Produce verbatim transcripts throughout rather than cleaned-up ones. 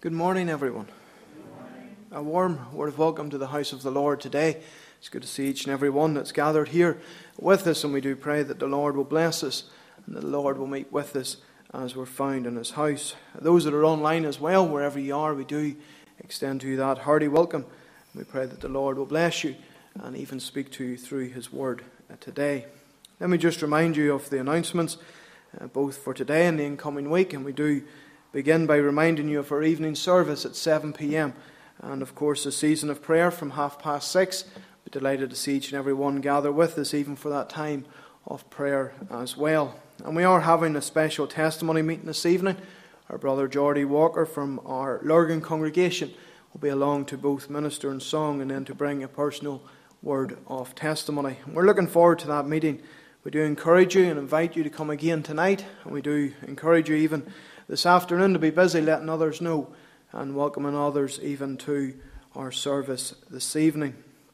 Good morning, everyone. Good morning. A warm word of welcome to the house of the Lord today. It's good to see each and every one that's gathered here with us, and we do pray that the Lord will bless us and that the Lord will meet with us as we're found in His house. Those that are online as well, wherever you are, we do extend to you that hearty welcome. We pray that the Lord will bless you and even speak to you through His word today. Let me just remind you of the announcements, uh, both for today and the incoming week, and we do begin by reminding you of our evening service at seven p.m. and of course the season of prayer from half past six. We're delighted to see each and every one gather with us even for that time of prayer as well. And we are having a special testimony meeting this evening. Our brother Geordie Walker from our Lurgan congregation will be along to both minister and song and then to bring a personal word of testimony. And we're looking forward to that meeting. We do encourage you and invite you to come again tonight, and we do encourage you even this afternoon to be busy letting others know and welcoming others even to our service this evening.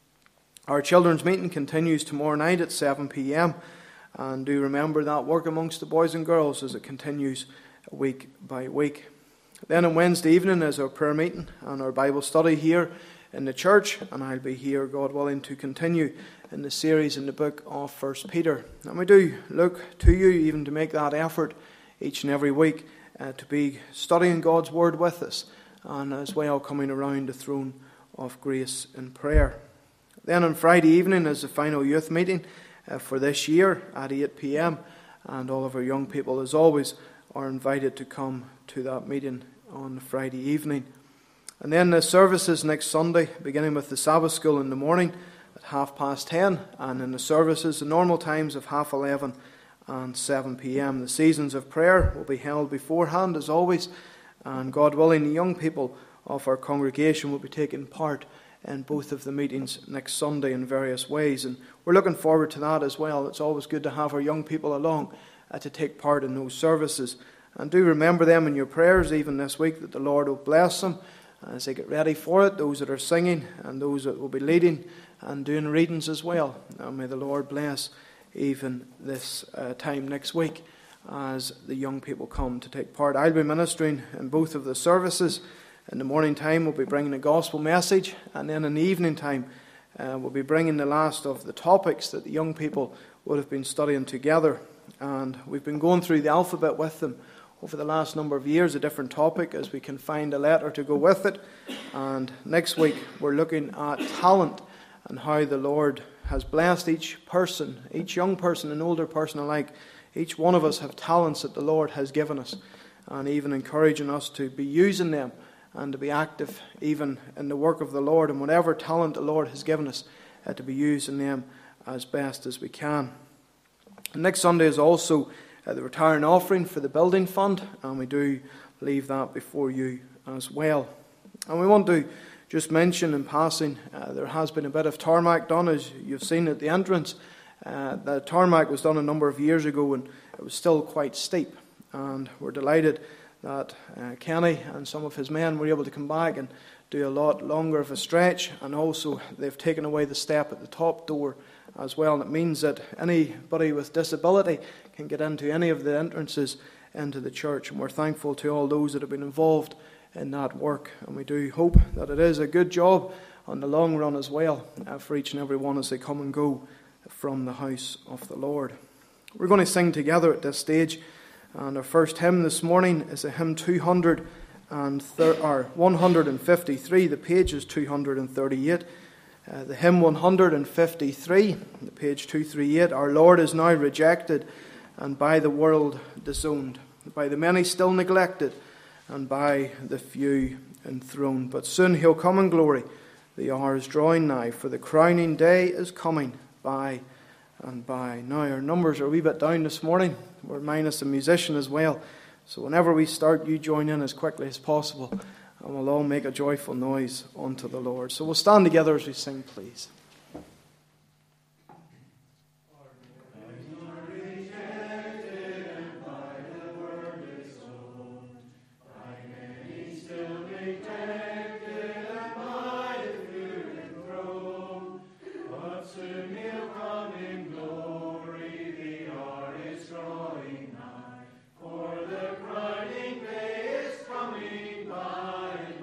Our children's meeting continues tomorrow night at seven p.m. and do remember that work amongst the boys and girls as it continues week by week. Then on Wednesday evening is our prayer meeting and our Bible study here in the church, and I'll be here, God willing, to continue in the series in the book of First Peter. And we do look to you even to make that effort each and every week Uh, to be studying God's Word with us, and as well coming around the throne of grace in prayer. Then on Friday evening is the final youth meeting uh, for this year at eight p.m. and all of our young people, as always, are invited to come to that meeting on Friday evening. And then the services next Sunday, beginning with the Sabbath school in the morning at half past ten, and in the services, the normal times of half eleven and seven p.m. The seasons of prayer will be held beforehand as always, and God willing, the young people of our congregation will be taking part in both of the meetings next Sunday in various ways, and we're looking forward to that as well. It's always good to have our young people along uh, to take part in those services, and do remember them in your prayers even this week, that the Lord will bless them as they get ready for it, those that are singing and those that will be leading and doing readings as well. And may the Lord bless even this uh, time next week as the young people come to take part. I'll be ministering in both of the services. In the morning time we'll be bringing the gospel message, and then in the evening time uh, we'll be bringing the last of the topics that the young people would have been studying together. And we've been going through the alphabet with them over the last number of years, a different topic as we can find a letter to go with it. And next week we're looking at talent and how the Lord has blessed each person, each young person and older person alike. Each one of us have talents that the Lord has given us, and even encouraging us to be using them and to be active even in the work of the Lord, and whatever talent the Lord has given us, uh, to be using them as best as we can. And next Sunday is also uh, the retiring offering for the building fund, and we do leave that before you as well. And we want to just mention in passing, uh, there has been a bit of tarmac done, as you've seen at the entrance. Uh, the tarmac was done a number of years ago and it was still quite steep. And we're delighted that uh, Kenny and some of his men were able to come back and do a lot longer of a stretch. And also they've taken away the step at the top door as well. And it means that anybody with disability can get into any of the entrances into the church. And we're thankful to all those that have been involved in that work, and we do hope that it is a good job on the long run as well uh, for each and every one as they come and go from the house of the Lord. We're going to sing together at this stage, and our first hymn this morning is a hymn two hundred and thir- or one hundred fifty-three. The page is two hundred thirty-eight. Uh, the hymn one hundred fifty-three, the page two thirty-eight. Our Lord is now rejected and by the world disowned, by the many still neglected, and by the few enthroned. But soon he'll come in glory. The hour is drawing nigh, for the crowning day is coming by and by. Now our numbers are a wee bit down this morning. We're minus a musician as well. So whenever we start, you join in as quickly as possible, and we'll all make a joyful noise unto the Lord. So we'll stand together as we sing, please. For the crowning day is coming by.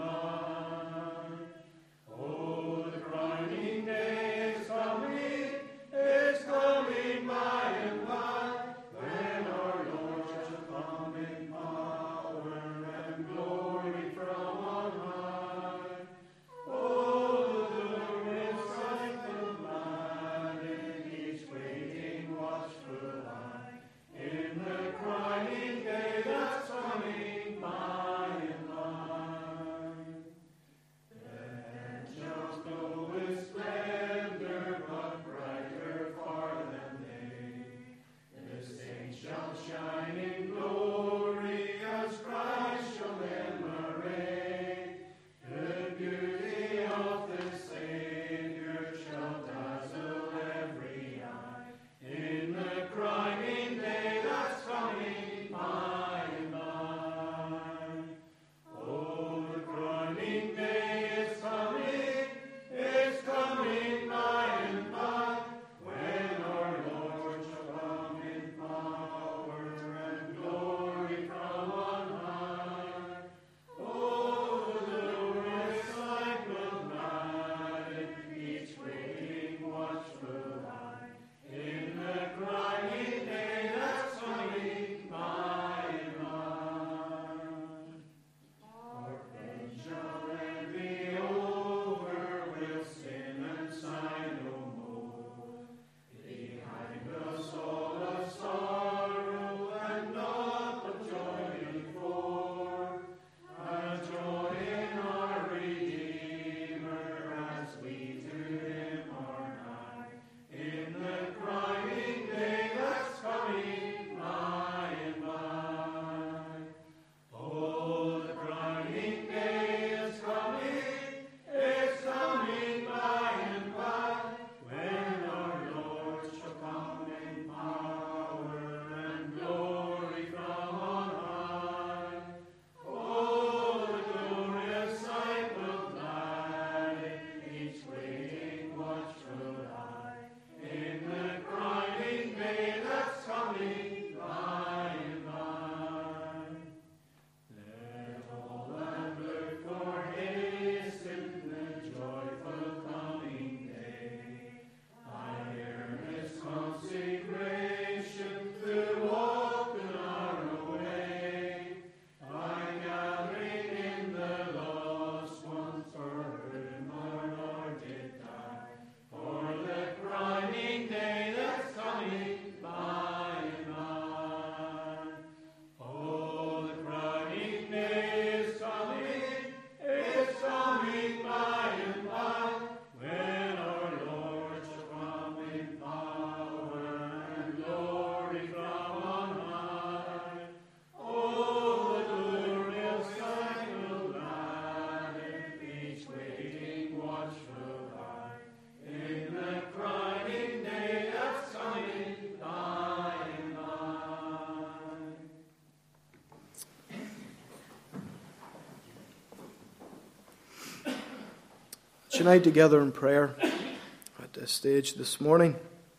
Let's unite together in prayer at this stage this morning.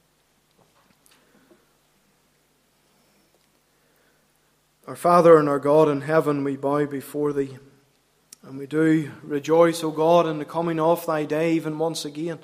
Our Father and our God in heaven, we bow before Thee, and we do rejoice, O God, in the coming of Thy day even once again.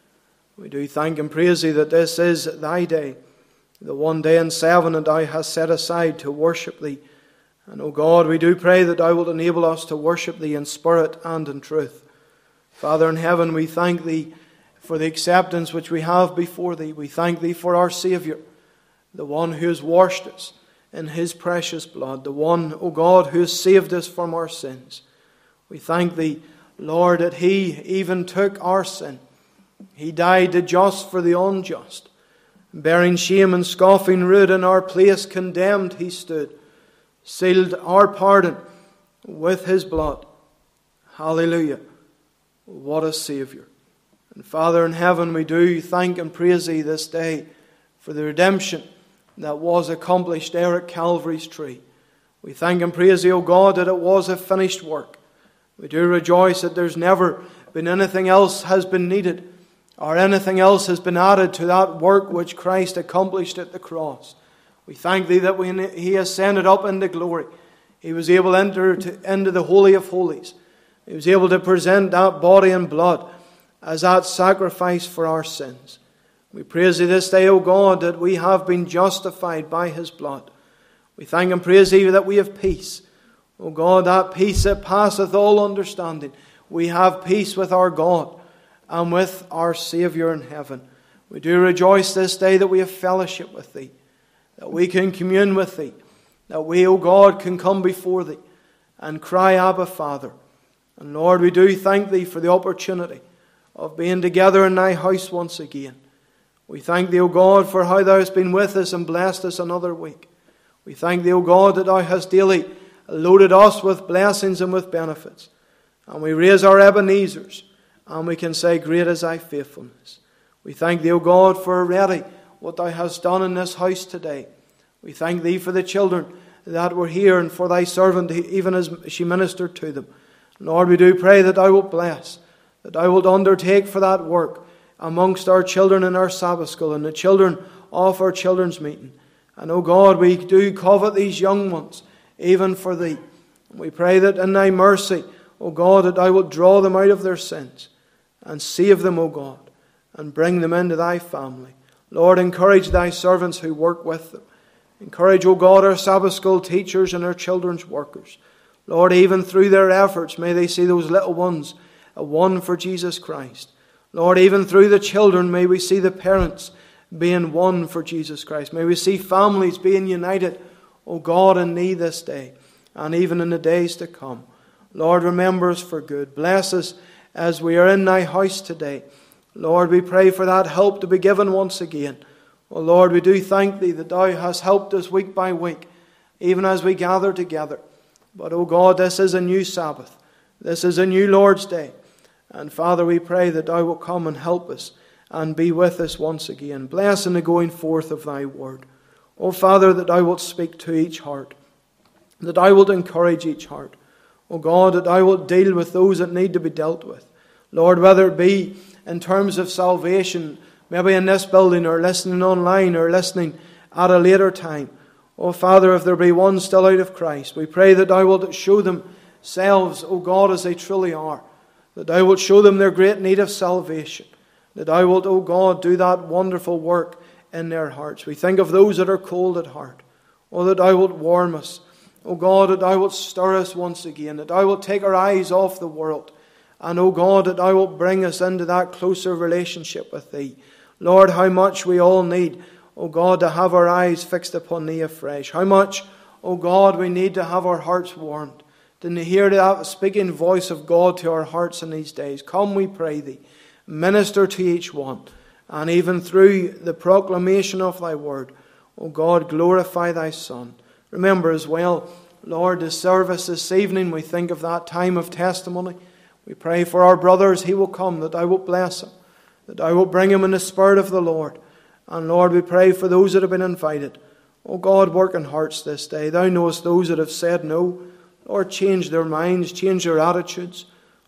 We do thank and praise Thee that this is Thy day, the one day in seven that Thou hast set aside to worship Thee. And, O God, we do pray that Thou wilt enable us to worship Thee in spirit and in truth. Father in heaven, we thank Thee for the acceptance which we have before Thee. We thank Thee for our Saviour, the one who has washed us in His precious blood, the one, O God, who has saved us from our sins. We thank Thee, Lord, that He even took our sin. He died the just for the unjust. Bearing shame and scoffing rude in our place, condemned He stood, sealed our pardon with His blood. Hallelujah. What a Saviour. And Father in heaven, we do thank and praise Thee this day for the redemption that was accomplished there at Calvary's tree. We thank and praise Thee, O God, that it was a finished work. We do rejoice that there's never been anything else has been needed, or anything else has been added to that work which Christ accomplished at the cross. We thank Thee that when He ascended up into glory, He was able to enter to, into the Holy of Holies. He was able to present that body and blood as that sacrifice for our sins. We praise Thee this day, O God, that we have been justified by His blood. We thank and praise Thee that we have peace. O God, that peace that passeth all understanding. We have peace with our God and with our Saviour in heaven. We do rejoice this day that we have fellowship with Thee, that we can commune with Thee, that we, O God, can come before Thee and cry, Abba, Father. And Lord, we do thank Thee for the opportunity of being together in Thy house once again. We thank Thee, O God, for how Thou hast been with us and blessed us another week. We thank Thee, O God, that Thou hast daily loaded us with blessings and with benefits. And we raise our Ebenezers, and we can say, great is Thy faithfulness. We thank Thee, O God, for already what Thou hast done in this house today. We thank Thee for the children that were here, and for Thy servant, even as she ministered to them. Lord, we do pray that Thou wilt bless, that Thou wilt undertake for that work amongst our children in our Sabbath school and the children of our children's meeting. And, O God, we do covet these young ones, even for Thee. We pray that in Thy mercy, O God, that Thou wilt draw them out of their sins and save them, O God, and bring them into Thy family. Lord, encourage Thy servants who work with them. Encourage, O God, our Sabbath school teachers and our children's workers. Lord, even through their efforts, may they see those little ones won for Jesus Christ. Lord, even through the children, may we see the parents being won for Jesus Christ. May we see families being united, O God, in Thee this day, and even in the days to come. Lord, remember us for good. Bless us as we are in Thy house today. Lord, we pray for that help to be given once again. O Lord, we do thank Thee that Thou hast helped us week by week, even as we gather together. But, O God, this is a new Sabbath. This is a new Lord's Day. And, Father, we pray that Thou wilt come and help us and be with us once again. Bless in the going forth of Thy word. O Father, that Thou wilt speak to each heart, that Thou wilt encourage each heart. O God, that Thou wilt deal with those that need to be dealt with. Lord, whether it be in terms of salvation, maybe in this building or listening online or listening at a later time. O Father, if there be one still out of Christ, we pray that Thou wilt show themselves, O God, as they truly are. That Thou wilt show them their great need of salvation. That Thou wilt, O God, do that wonderful work in their hearts. We think of those that are cold at heart. O that Thou wilt warm us. O God, that Thou wilt stir us once again. That Thou wilt take our eyes off the world. And, O God, that Thou wilt bring us into that closer relationship with Thee. Lord, how much we all need, O God, to have our eyes fixed upon Thee afresh. How much, O God, we need to have our hearts warmed, to hear that speaking voice of God to our hearts in these days. Come, we pray Thee, minister to each one, and even through the proclamation of Thy word, O God, glorify Thy Son. Remember as well, Lord, the service this evening, we think of that time of testimony. We pray for our brother as he will come, that Thou wilt bless him, that Thou wilt bring him in the Spirit of the Lord. And Lord, we pray for those that have been invited. O God, work in hearts this day. Thou knowest those that have said no. Lord, change their minds, change their attitudes.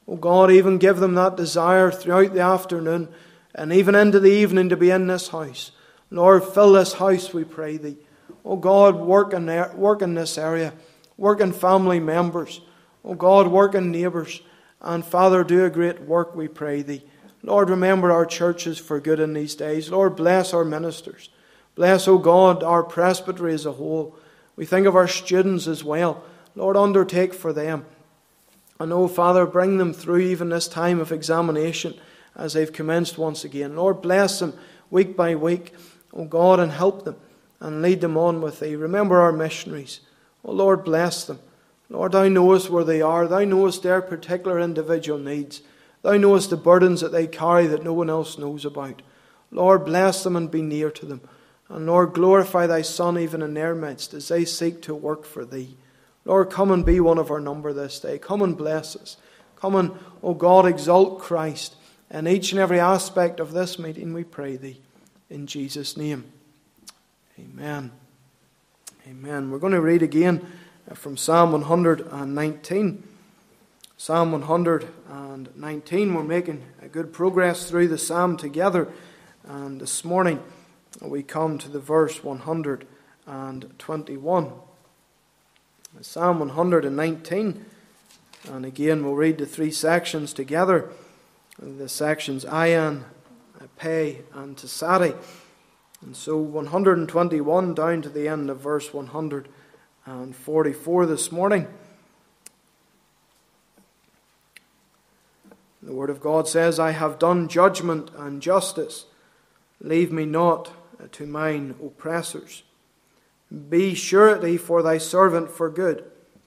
Oh God, even give them that desire throughout the afternoon and even into the evening to be in this house. Lord, fill this house, we pray Thee. Oh God, work in, there, work in this area. Work in family members. Oh God, work in neighbours. And Father, do a great work, we pray Thee. Lord, remember our churches for good in these days. Lord, bless our ministers. Bless, O God, our presbytery as a whole. We think of our students as well. Lord, undertake for them. And, oh Father, bring them through even this time of examination as they've commenced once again. Lord, bless them week by week, O God, and help them and lead them on with Thee. Remember our missionaries. Oh Lord, bless them. Lord, Thou knowest where they are. Thou knowest their particular individual needs. Thou knowest the burdens that they carry that no one else knows about. Lord, bless them and be near to them. And Lord, glorify Thy Son even in their midst as they seek to work for Thee. Lord, come and be one of our number this day. Come and bless us. Come and, O God, exalt Christ in each and every aspect of this meeting, we pray Thee. In Jesus' name. Amen. Amen. We're going to read again from Psalm one hundred nineteen. Psalm one hundred nineteen. We're making a good progress through the psalm together. And this morning we come to the verse one hundred twenty-one. Psalm one hundred nineteen. And again we'll read the three sections together. The sections Ayan, Pe, and Tesari. And so one hundred twenty-one down to the end of verse one hundred forty-four this morning. The Word of God says, I have done judgment and justice. Leave me not to mine oppressors. Be surety for Thy servant for good.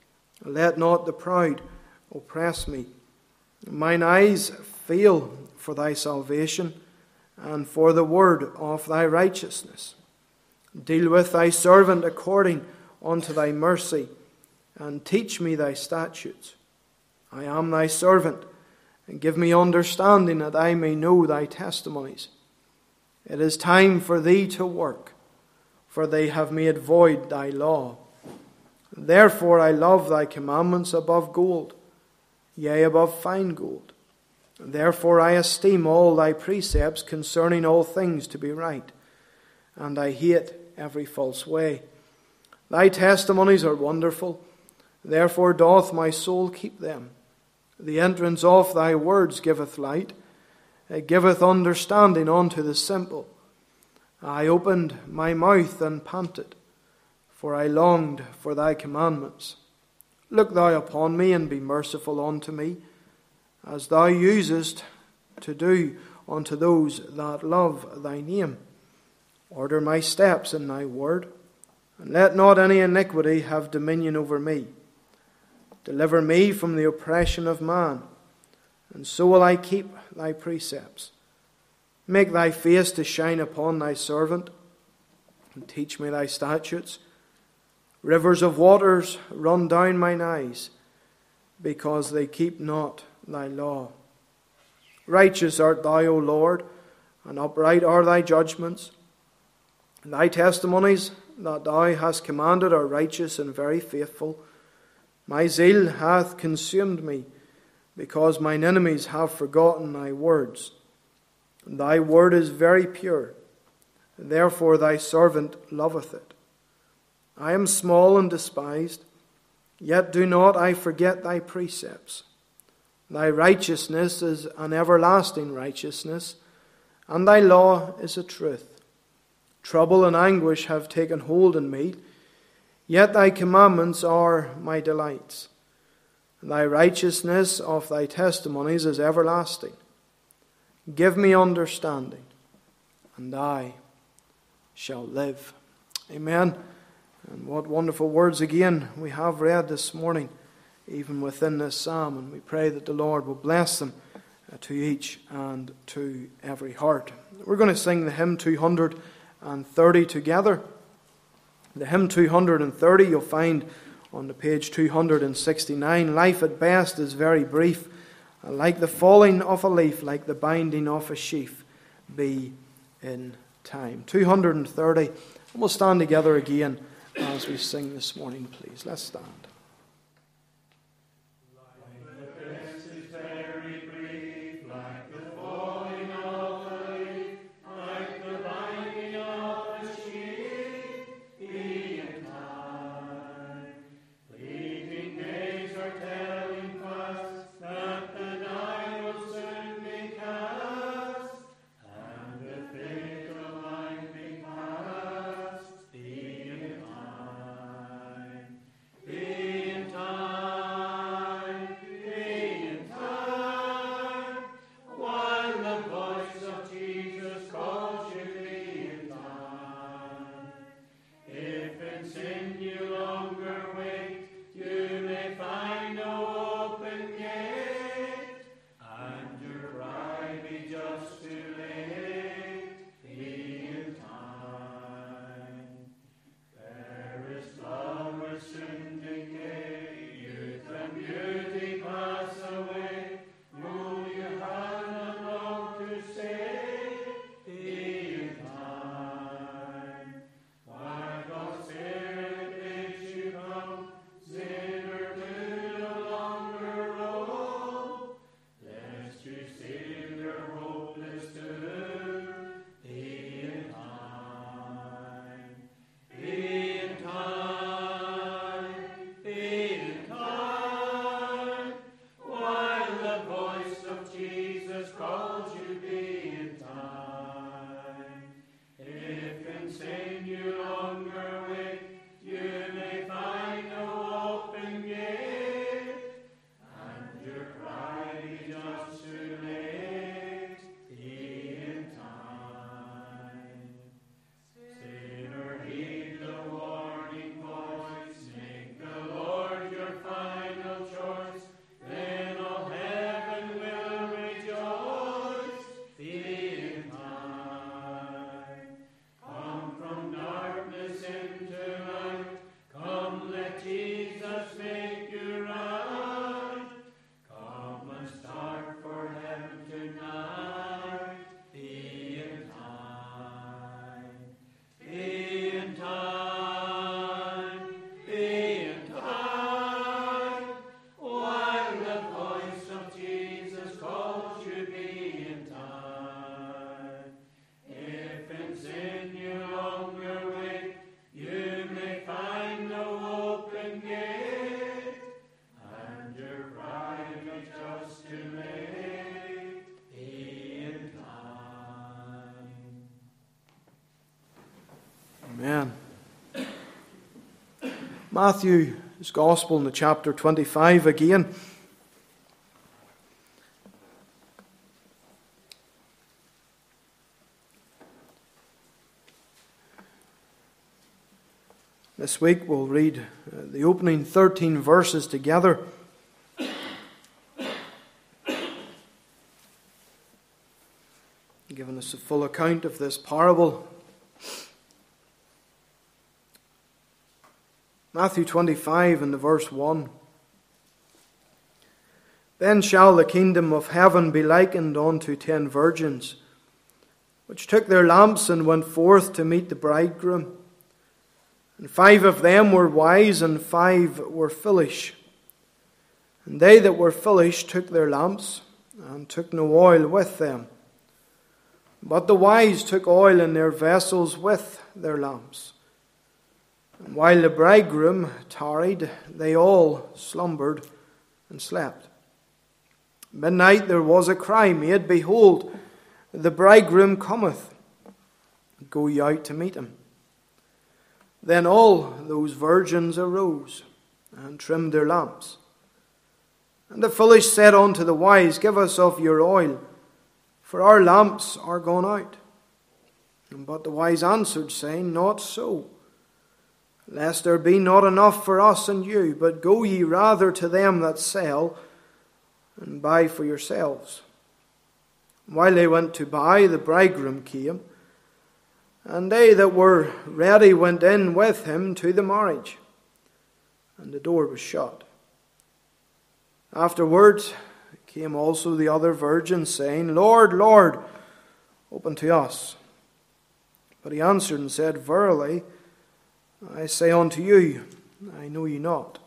Let not the proud oppress me. Mine eyes feel for Thy salvation, and for the word of Thy righteousness. Deal with Thy servant according unto Thy mercy, and teach me Thy statutes. I am Thy servant, and give me understanding that I may know Thy testimonies. It is time for Thee to work, for they have made void Thy law. Therefore I love Thy commandments above gold, yea, above fine gold. Therefore I esteem all Thy precepts concerning all things to be right, and I hate every false way. Thy testimonies are wonderful, therefore doth my soul keep them. The entrance of Thy words giveth light, it giveth understanding unto the simple. I opened my mouth and panted, for I longed for Thy commandments. Look Thou upon me and be merciful unto me, as Thou usest to do unto those that love Thy name. Order my steps in Thy word, and let not any iniquity have dominion over me. Deliver me from the oppression of man, and so will I keep Thy precepts. Make Thy face to shine upon Thy servant, and teach me Thy statutes. Rivers of waters run down mine eyes, because they keep not Thy law. Righteous art Thou, O Lord, and upright are Thy judgments. Thy testimonies that Thou hast commanded are righteous and very faithful. My zeal hath consumed me, because mine enemies have forgotten Thy words. Thy word is very pure, therefore Thy servant loveth it. I am small and despised, yet do not I forget Thy precepts. Thy righteousness is an everlasting righteousness, and Thy law is a truth. Trouble and anguish have taken hold on me, yet Thy commandments are my delights. Thy righteousness of Thy testimonies is everlasting. Give me understanding, and I shall live. Amen. And what wonderful words again we have read this morning, even within this psalm, and we pray that the Lord will bless them to each and to every heart. We're going to sing the hymn two hundred thirty together. The hymn two hundred thirty you'll find on the page two hundred sixty-nine. Life at best is very brief, like the falling of a leaf, like the binding of a sheaf, be in time. two hundred thirty, and we'll stand together again as we sing this morning, please. Let's stand. Life at best is very Amen. Matthew's Gospel in the chapter twenty-five again. This week we'll read uh, the opening thirteen verses together. Giving us a full account of this parable. Matthew twenty-five and the verse one. Then shall the kingdom of heaven be likened unto ten virgins, which took their lamps and went forth to meet the bridegroom. And five of them were wise, and five were foolish. And they that were foolish took their lamps, and took no oil with them. But the wise took oil in their vessels with their lamps. And while the bridegroom tarried, they all slumbered and slept. Midnight there was a cry made, Behold, the bridegroom cometh. Go ye out to meet him. Then all those virgins arose and trimmed their lamps. And the foolish said unto the wise, Give us of your oil, for our lamps are gone out. But the wise answered, saying, Not so, lest there be not enough for us and you, but go ye rather to them that sell, and buy for yourselves. While they went to buy, the bridegroom came, and they that were ready went in with him to the marriage, and the door was shut. Afterwards came also the other virgins, saying, Lord, Lord, open to us. But he answered and said, Verily, I say unto you, I know you not.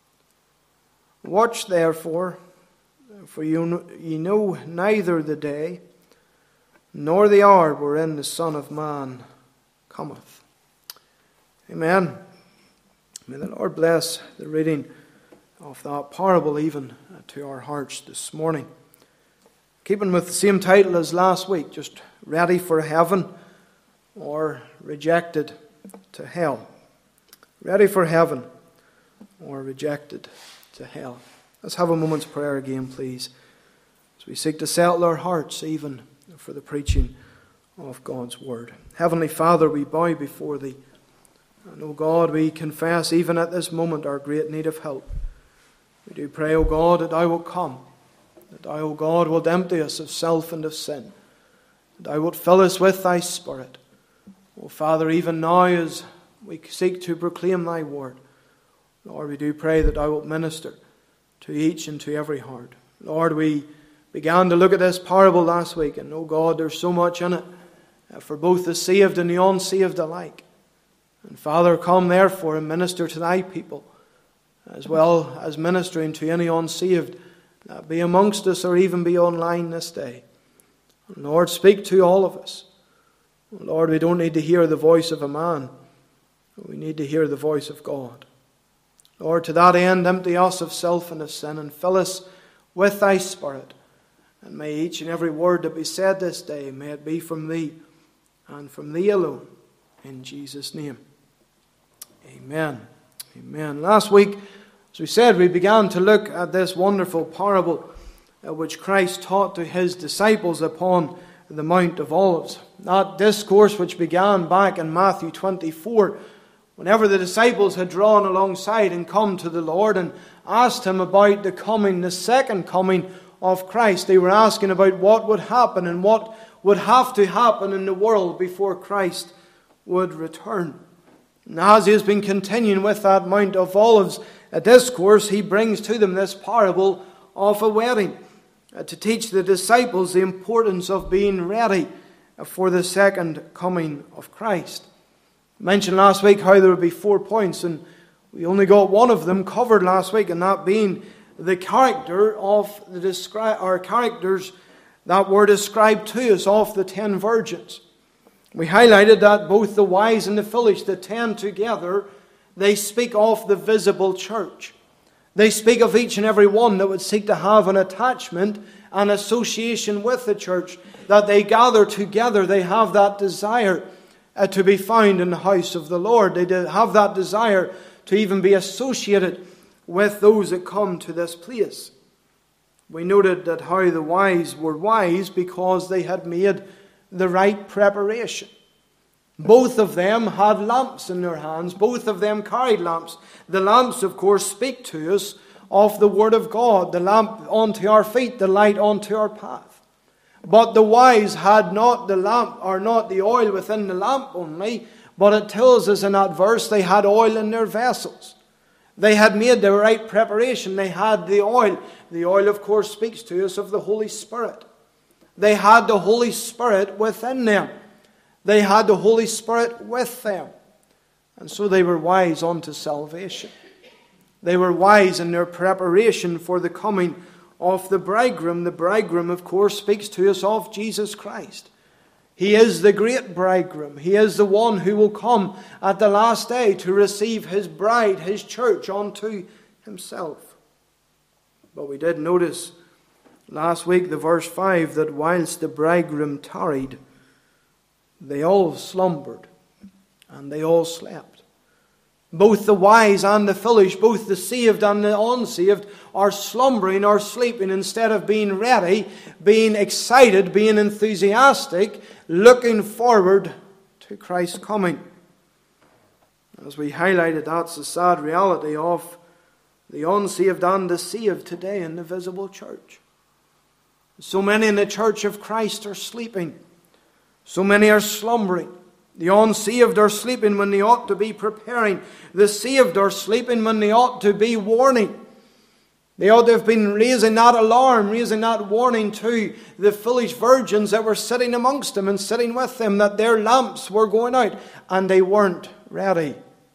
Watch therefore, for you ye know neither the day nor the hour wherein the Son of Man cometh. Amen. May the Lord bless the reading of that parable even to our hearts this morning. Keeping with the same title as last week, just ready for heaven or rejected to hell. Ready for heaven or rejected to hell. Let's have a moment's prayer again, please, as we seek to settle our hearts even for the preaching of God's Word. Heavenly Father, we bow before Thee. And, O God, we confess even at this moment our great need of help. We do pray, O God, that Thou wilt come, that Thou, O God, wilt empty us of self and of sin, that Thou wilt fill us with Thy Spirit. O Father, even now as we seek to proclaim Thy Word, Lord, we do pray that Thou wilt minister to each and to every heart. Lord, we began to look at this parable last week, and, oh God, there's so much in it for both the saved and the unsaved alike. And Father, come therefore and minister to Thy people, as well as ministering to any unsaved that be amongst us or even be online this day. And Lord, speak to all of us. Lord, we don't need to hear the voice of a man. We need to hear the voice of God. Lord, to that end, empty us of self and of sin and fill us with Thy Spirit. And may each and every word that be said this day, may it be from Thee and from Thee alone. In Jesus' name. Amen. Amen. Last week, as we said, we began to look at this wonderful parable uh, which Christ taught to His disciples upon the Mount of Olives. That discourse which began back in Matthew twenty-four, whenever the disciples had drawn alongside and come to the Lord and asked Him about the coming, the second coming of Christ. They were asking about what would happen and what would have to happen in the world before Christ would return. And as He has been continuing with that Mount of Olives a discourse, he brings to them this parable of a wedding, uh, to teach the disciples the importance of being ready for the second coming of Christ. I mentioned last week how there would be four points, and we only got one of them covered last week, and that being the character of the descri- or characters that were described to us of the ten virgins. We highlighted that both the wise and the foolish, the ten together, they speak of the visible church. They speak of each and every one that would seek to have an attachment and association with the church, that they gather together. They have that desire uh, to be found in the house of the Lord. They have that desire to even be associated with those that come to this place. We noted that how the wise were wise because they had made the right preparation. Both of them had lamps in their hands. Both of them carried lamps. The lamps, of course, speak to us of the Word of God. The lamp unto our feet, the light unto our path. But the wise had not the lamp, or not the oil within the lamp only, but it tells us in that verse they had oil in their vessels. They had made the right preparation. They had the oil. The oil, of course, speaks to us of the Holy Spirit. They had the Holy Spirit within them. They had the Holy Spirit with them. And so they were wise unto salvation. They were wise in their preparation for the coming of the bridegroom. The bridegroom, of course, speaks to us of Jesus Christ. He is the great bridegroom. He is the one who will come at the last day to receive his bride, his church, unto himself. But we did notice last week, the verse five, that whilst the bridegroom tarried, they all slumbered and they all slept. Both the wise and the foolish, both the saved and the unsaved, are slumbering or sleeping instead of being ready, being excited, being enthusiastic, looking forward to Christ's coming. As we highlighted, that's the sad reality of the unsaved and the saved today in the visible church. So many in the church of Christ are sleeping. So many are slumbering. The unsaved are sleeping when they ought to be preparing. The saved are sleeping when they ought to be warning. They ought to have been raising that alarm, raising that warning to the foolish virgins that were sitting amongst them and sitting with them, that their lamps were going out and they weren't ready.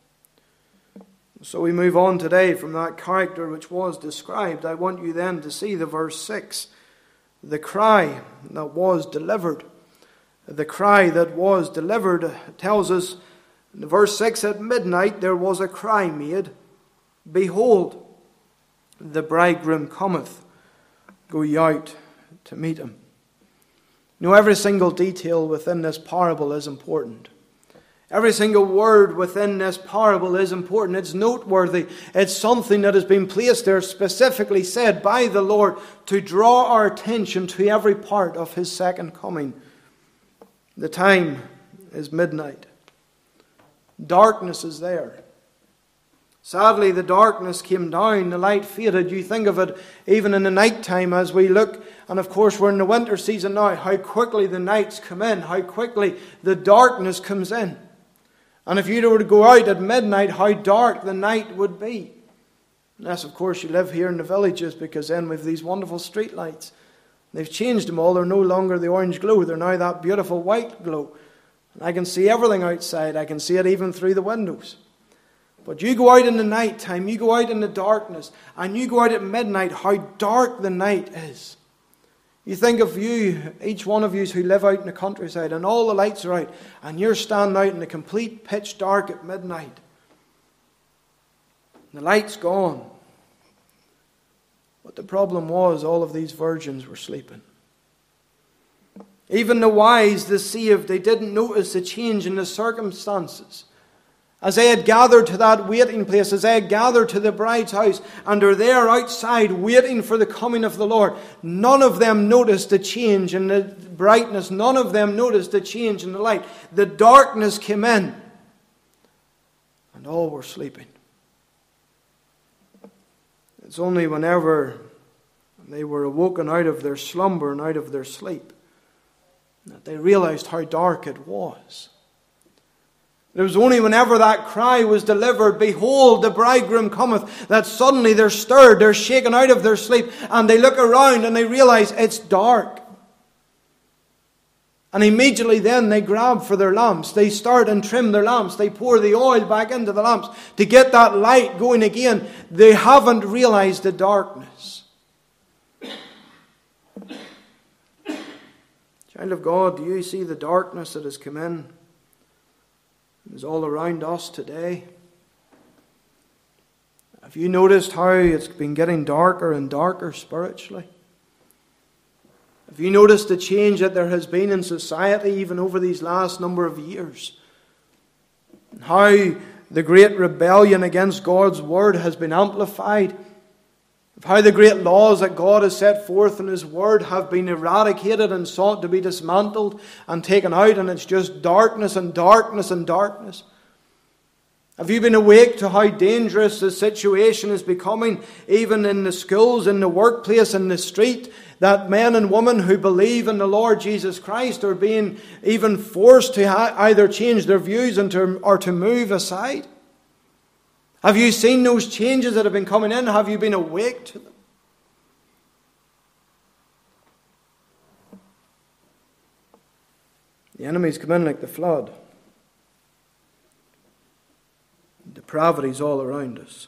So we move on today from that character which was described. I want you then to see the verse six. The cry that was delivered. The cry that was delivered tells us in verse six, at midnight there was a cry made, behold, the bridegroom cometh, go ye out to meet him. You know, every single detail within this parable is important. Every single word within this parable is important. It's noteworthy. It's something that has been placed there, specifically said by the Lord, to draw our attention to every part of his second coming. The time is midnight. Darkness is there. Sadly, the darkness came down, the light faded. You think of it even in the night time as we look, and of course we're in the winter season now, how quickly the nights come in, how quickly the darkness comes in. And if you were to go out at midnight, how dark the night would be. Unless, of course, you live here in the villages, because then we have these wonderful street lights. They've changed them all. They're no longer the orange glow. They're now that beautiful white glow. And I can see everything outside. I can see it even through the windows. But you go out in the night time, you go out in the darkness, and you go out at midnight, how dark the night is. You think of you, each one of you who live out in the countryside, and all the lights are out, and you're standing out in the complete pitch dark at midnight. The light's gone. But the problem was, all of these virgins were sleeping. Even the wise, the saved, they didn't notice a change in the circumstances. As they had gathered to that waiting place, as they had gathered to the bride's house, and are there outside waiting for the coming of the Lord, none of them noticed a change in the brightness. None of them noticed a change in the light. The darkness came in, and all were sleeping. It's only whenever they were awoken out of their slumber and out of their sleep that they realized how dark it was. It was only whenever that cry was delivered, "Behold, the bridegroom cometh," that suddenly they're stirred, they're shaken out of their sleep, and they look around and they realize it's dark. And immediately then they grab for their lamps. They start and trim their lamps. They pour the oil back into the lamps to get that light going again. They haven't realized the darkness. Child of God, do you see the darkness that has come in? It's all around us today. Have you noticed how it's been getting darker and darker spiritually? Have you noticed the change that there has been in society even over these last number of years? And how the great rebellion against God's word has been amplified? Of how the great laws that God has set forth in His word have been eradicated and sought to be dismantled and taken out, and it's just darkness and darkness and darkness. Have you been awake to how dangerous the situation is becoming, even in the schools, in the workplace, in the street, that men and women who believe in the Lord Jesus Christ are being even forced to either change their views and to, or to move aside? Have you seen those changes that have been coming in? Have you been awake to them? The enemies come in like the flood. Depravity is all around us.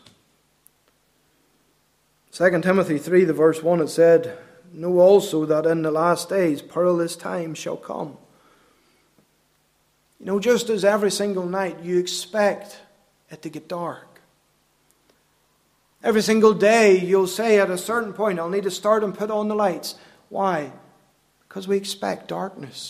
Second Timothy three, the verse one, it said, "Know also that in the last days perilous times shall come." You know, just as every single night you expect it to get dark. Every single day you'll say at a certain point, "I'll need to start and put on the lights." Why? Because we expect darkness.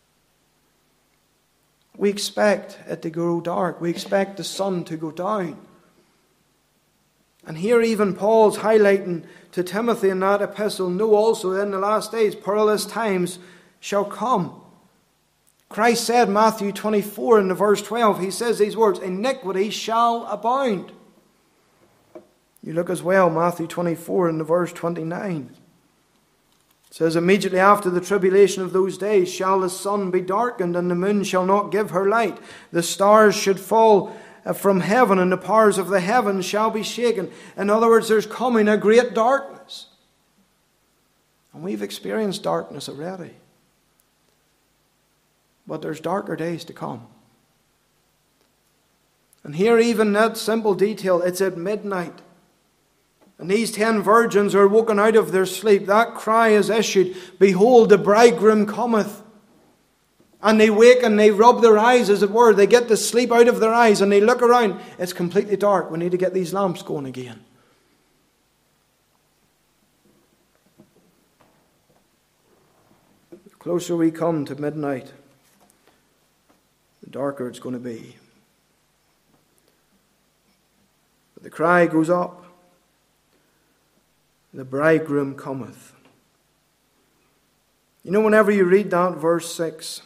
We expect it to grow dark. We expect the sun to go down. And here even Paul's highlighting to Timothy in that epistle, "Know also that in the last days perilous times shall come." Christ said, Matthew twenty-four in the verse twelve, He says these words, "Iniquity shall abound." You look as well, Matthew twenty-four in the verse twenty-nine. It says, "Immediately after the tribulation of those days shall the sun be darkened, and the moon shall not give her light. The stars should fall from heaven, and the powers of the heavens shall be shaken." In other words, there's coming a great darkness. And we've experienced darkness already. But there's darker days to come. And here even that simple detail, it's at midnight. And these ten virgins are woken out of their sleep. That cry is issued, "Behold, the bridegroom cometh." And they wake and they rub their eyes, as it were. They get the sleep out of their eyes and they look around. It's completely dark. We need to get these lamps going again. The closer we come to midnight, the darker it's going to be. But the cry goes up, "The bridegroom cometh." You know, whenever you read that verse six,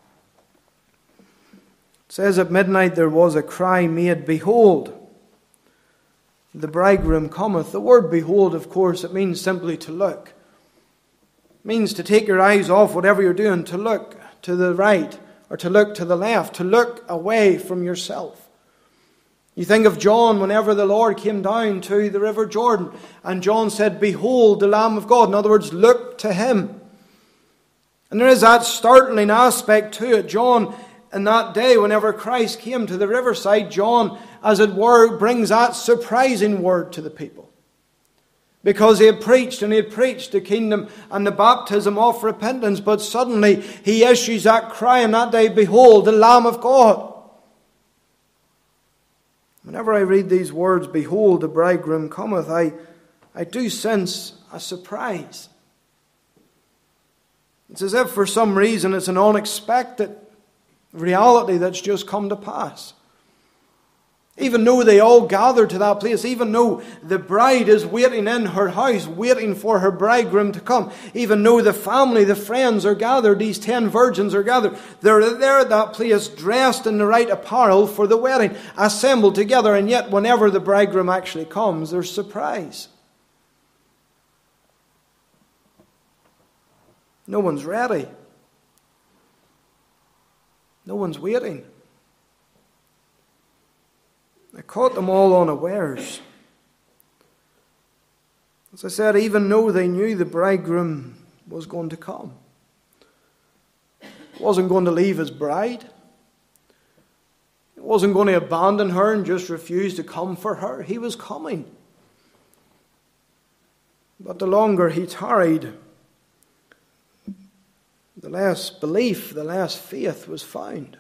it says, "At midnight there was a cry made, Behold, the bridegroom cometh." The word behold, of course, it means simply to look. It means to take your eyes off whatever you're doing, to look to the right or to look to the left, to look away from yourself. You think of John whenever the Lord came down to the River Jordan and John said, "Behold the Lamb of God." In other words, look to Him. And there is that startling aspect to it. John, in that day, whenever Christ came to the riverside, John, as it were, brings that surprising word to the people. Because he had preached and he had preached the kingdom and the baptism of repentance, but suddenly he issues that cry on that day, "Behold the Lamb of God." Whenever I read these words, "Behold, the bridegroom cometh," I, I do sense a surprise. It's as if for some reason it's an unexpected reality that's just come to pass. Even though they all gather to that place, even though the bride is waiting in her house, waiting for her bridegroom to come, even though the family, the friends are gathered, these ten virgins are gathered, they're there at that place dressed in the right apparel for the wedding, assembled together, and yet whenever the bridegroom actually comes, there's surprise. No one's ready. No one's waiting. It caught them all unawares. As I said, even though they knew the bridegroom was going to come, he wasn't going to leave his bride. He wasn't going to abandon her and just refuse to come for her. He was coming. But the longer he tarried, the less belief, the less faith was found.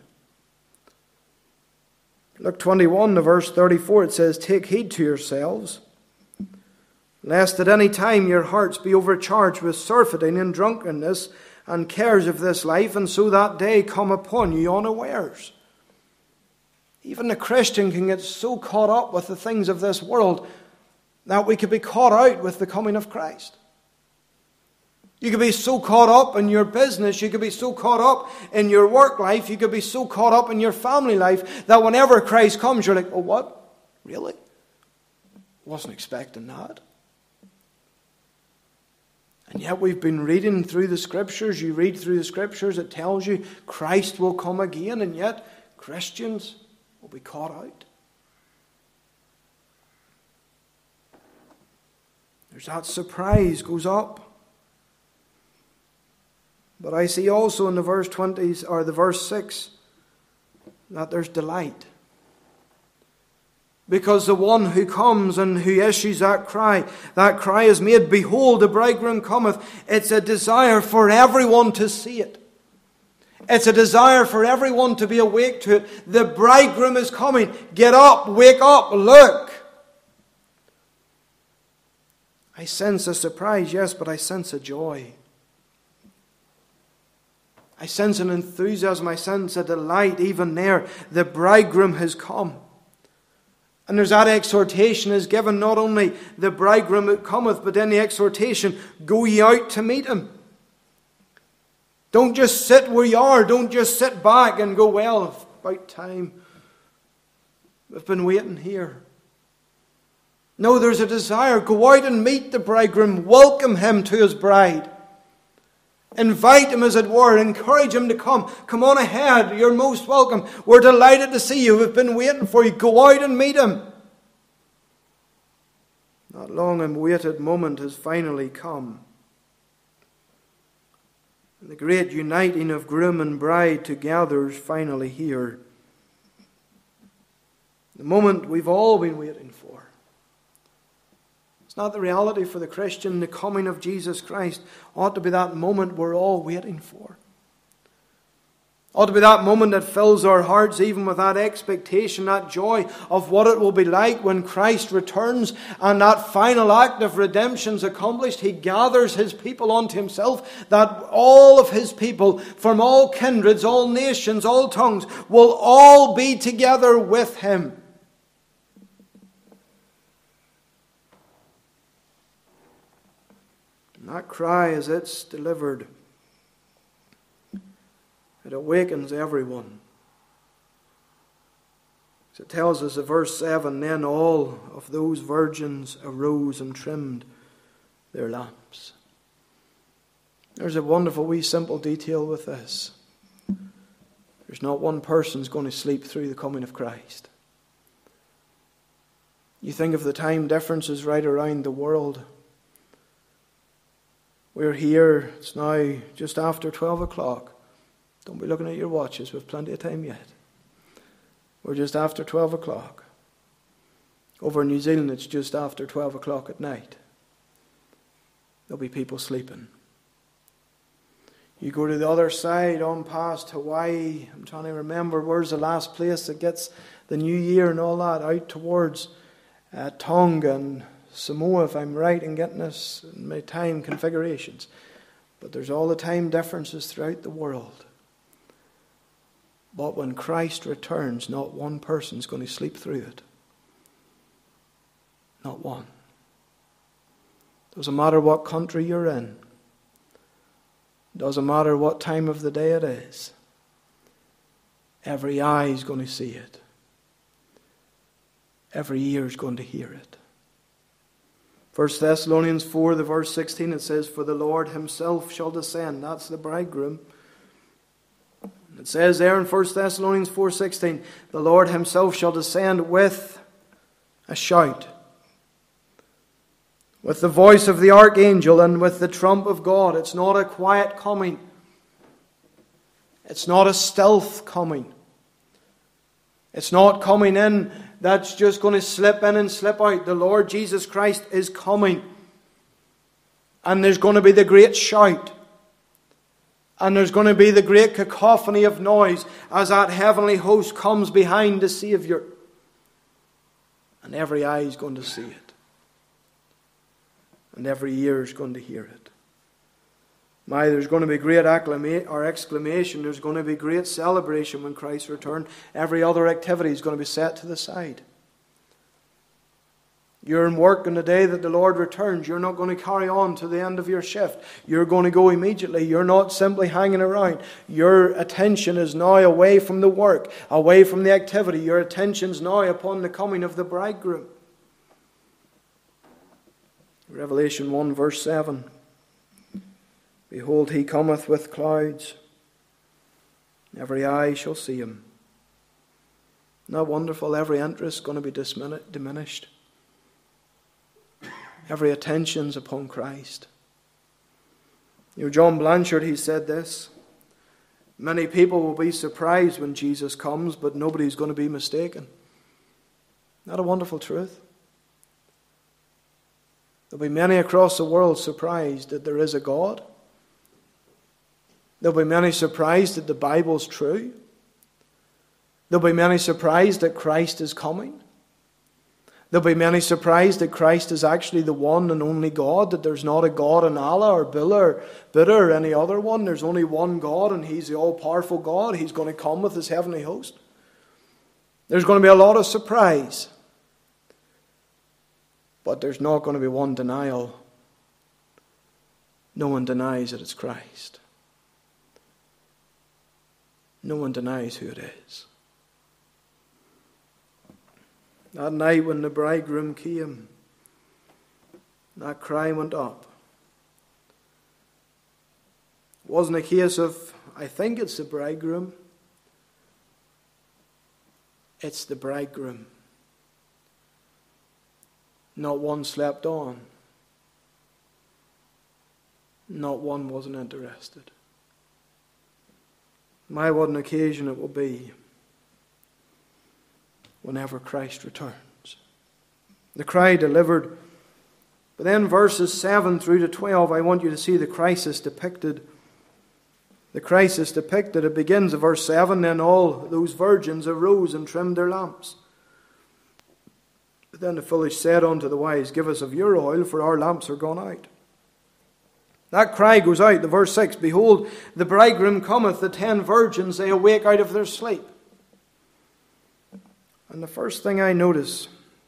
Luke twenty-one, the verse thirty-four, it says, "Take heed to yourselves, lest at any time your hearts be overcharged with surfeiting and drunkenness and cares of this life, and so that day come upon you unawares." Even the Christian can get so caught up with the things of this world that we could be caught out with the coming of Christ. You could be so caught up in your business, you could be so caught up in your work life, you could be so caught up in your family life that whenever Christ comes, you're like, oh, what? Really? Wasn't expecting that. And yet we've been reading through the Scriptures. You read through the Scriptures, it tells you Christ will come again, and yet Christians will be caught out. There's that surprise goes up. But I see also in the verse twenty or the verse six that there's delight. Because the one who comes and who issues that cry, that cry is made, "Behold, the bridegroom cometh." It's a desire for everyone to see it. It's a desire for everyone to be awake to it. The bridegroom is coming. Get up, wake up, look. I sense a surprise, yes, but I sense a joy. I sense an enthusiasm. I sense a delight even there. The bridegroom has come. And there's that exhortation is given, not only the bridegroom that cometh, but then the exhortation, go ye out to meet him. Don't just sit where you are. Don't just sit back and go, well, it's about time. We've been waiting here. No, there's a desire. Go out and meet the bridegroom. Welcome him to his bride. Invite him, as it were. Encourage him to come. Come on ahead. You're most welcome. We're delighted to see you. We've been waiting for you. Go out and meet him. That long awaited moment has finally come. And the great uniting of groom and bride together is finally here. The moment we've all been waiting for. It's not the reality for the Christian. The coming of Jesus Christ ought to be that moment we're all waiting for. Ought to be that moment that fills our hearts even with that expectation, that joy of what it will be like when Christ returns and that final act of redemption is accomplished. He gathers his people unto himself, that all of his people from all kindreds, all nations, all tongues will all be together with him. And that cry, as it's delivered, it awakens everyone. As it tells us in verse seven, then all of those virgins arose and trimmed their lamps. There's a wonderful wee simple detail with this. There's not one person's going to sleep through the coming of Christ. You think of the time differences right around the world. We're here, it's now just after twelve o'clock. Don't be looking at your watches, we've plenty of time yet. We're just after twelve o'clock. Over in New Zealand, it's just after twelve o'clock at night. There'll be people sleeping. You go to the other side, on past Hawaii, I'm trying to remember where's the last place that gets the new year and all that, out towards uh, Tonga and Samoa, if I'm right in getting this in my time configurations. But there's all the time differences throughout the world. But when Christ returns, not one person's going to sleep through it. Not one. Doesn't matter what country you're in. Doesn't matter what time of the day it is. Every eye is going to see it. Every ear is going to hear it. First Thessalonians four, the verse sixteen, it says, for the Lord himself shall descend. That's the bridegroom. It says there in First Thessalonians four sixteen, the Lord himself shall descend with a shout, with the voice of the archangel and with the trump of God. It's not a quiet coming. It's not a stealth coming. It's not coming in that's just going to slip in and slip out. The Lord Jesus Christ is coming. And there's going to be the great shout. And there's going to be the great cacophony of noise as that heavenly host comes behind the Saviour. And every eye is going to see it. And every ear is going to hear it. My, there's going to be great acclama- or exclamation. There's going to be great celebration when Christ returns. Every other activity is going to be set to the side. You're in work on the day that the Lord returns. You're not going to carry on to the end of your shift. You're going to go immediately. You're not simply hanging around. Your attention is now away from the work, away from the activity. Your attention's now upon the coming of the bridegroom. Revelation one verse seven. Behold, he cometh with clouds. Every eye shall see him. Isn't that wonderful? Every interest is going to be diminished. Every attention's upon Christ. You know, John Blanchard, he said this. Many people will be surprised when Jesus comes, but nobody's going to be mistaken. Isn't that a wonderful truth? There'll be many across the world surprised that there is a God. There'll be many surprised that the Bible's true. There'll be many surprised that Christ is coming. There'll be many surprised that Christ is actually the one and only God, that there's not a God in Allah or Buddha or, Buddha or any other one. There's only one God, and He's the all-powerful God. He's going to come with His heavenly host. There's going to be a lot of surprise. But there's not going to be one denial. No one denies that it's Christ. No one denies who it is. That night when the bridegroom came, that cry went up. It wasn't a case of, I think it's the bridegroom. It's the bridegroom. Not one slept on. Not one wasn't interested. My, what an occasion it will be whenever Christ returns. The cry delivered. But then verses seven through to twelve, I want you to see the crisis depicted. The crisis depicted, it begins at verse seven, then all those virgins arose and trimmed their lamps. But then the foolish said unto the wise, give us of your oil, for our lamps are gone out. That cry goes out, the verse six, behold, the bridegroom cometh, the ten virgins, they awake out of their sleep. And the first thing I notice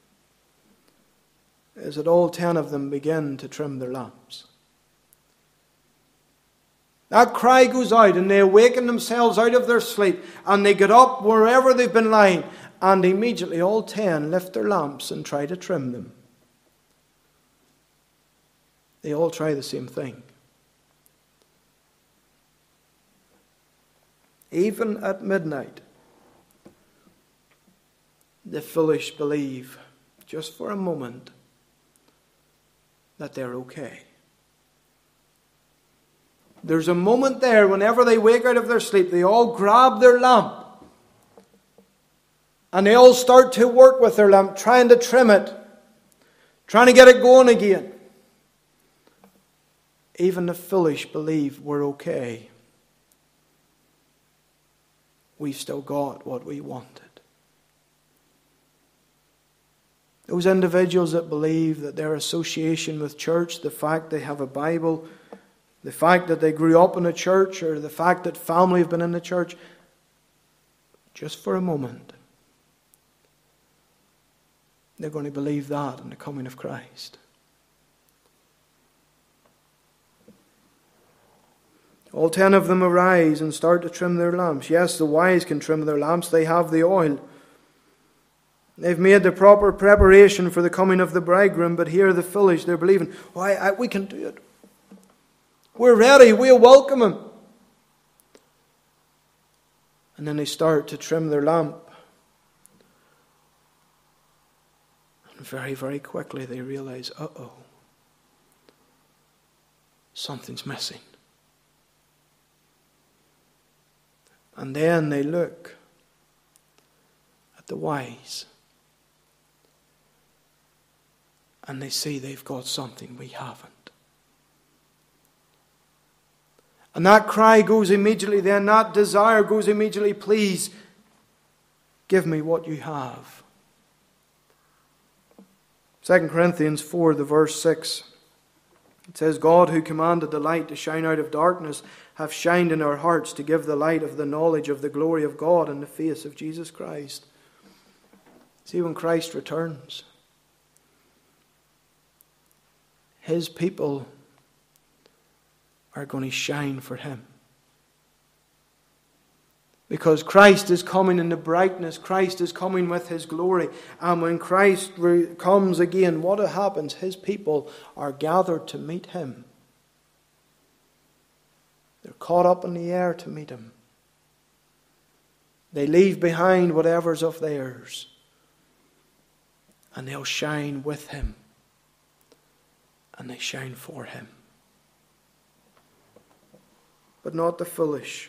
is that all ten of them begin to trim their lamps. That cry goes out and they awaken themselves out of their sleep and they get up wherever they've been lying and immediately all ten lift their lamps and try to trim them. They all try the same thing. Even at midnight, the foolish believe, just for a moment, that they're okay. There's a moment there, whenever they wake out of their sleep, they all grab their lamp. And they all start to work with their lamp, trying to trim it, trying to get it going again. Even the foolish believe we're okay. We've still got what we wanted. Those individuals that believe that their association with church, the fact they have a Bible, the fact that they grew up in a church, or the fact that family have been in the church, just for a moment, they're going to believe that in the coming of Christ. All ten of them arise and start to trim their lamps. Yes, the wise can trim their lamps. They have the oil. They've made the proper preparation for the coming of the bridegroom, but here the foolish, they're believing, why, I, we can do it. We're ready. We'll welcome him. And then they start to trim their lamp. And very, very quickly they realize, uh-oh, something's missing. And then they look at the wise and they see they've got something we haven't. And that cry goes immediately then, that desire goes immediately, please give me what you have. Second Corinthians four, the verse six. It says, God who commanded the light to shine out of darkness hath shined in our hearts to give the light of the knowledge of the glory of God in the face of Jesus Christ. See, when Christ returns, His people are going to shine for Him. Because Christ is coming in the brightness. Christ is coming with His glory. And when Christ re- comes again, what happens? His people are gathered to meet Him. They're caught up in the air to meet Him. They leave behind whatever's of theirs. And they'll shine with Him. And they shine for Him. But not the foolish.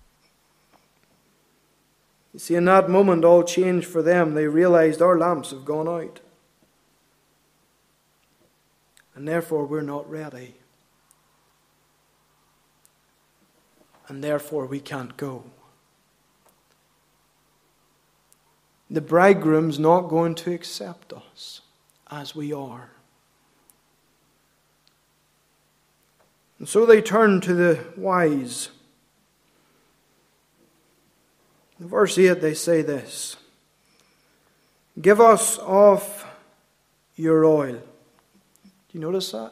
You see, in that moment, all changed for them. They realized our lamps have gone out. And therefore, we're not ready. And therefore, we can't go. The bridegroom's not going to accept us as we are. And so they turn to the wise. In verse eight they say this, give us of your oil. Do you notice that?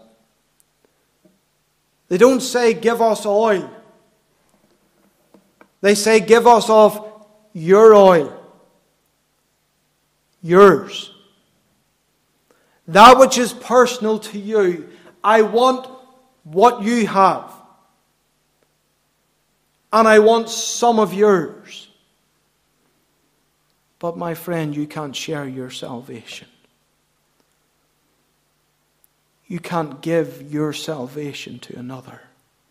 They don't say give us oil. They say give us of your oil. Yours. That which is personal to you. I want what you have. And I want some of yours. But my friend, you can't share your salvation. You can't give your salvation to another.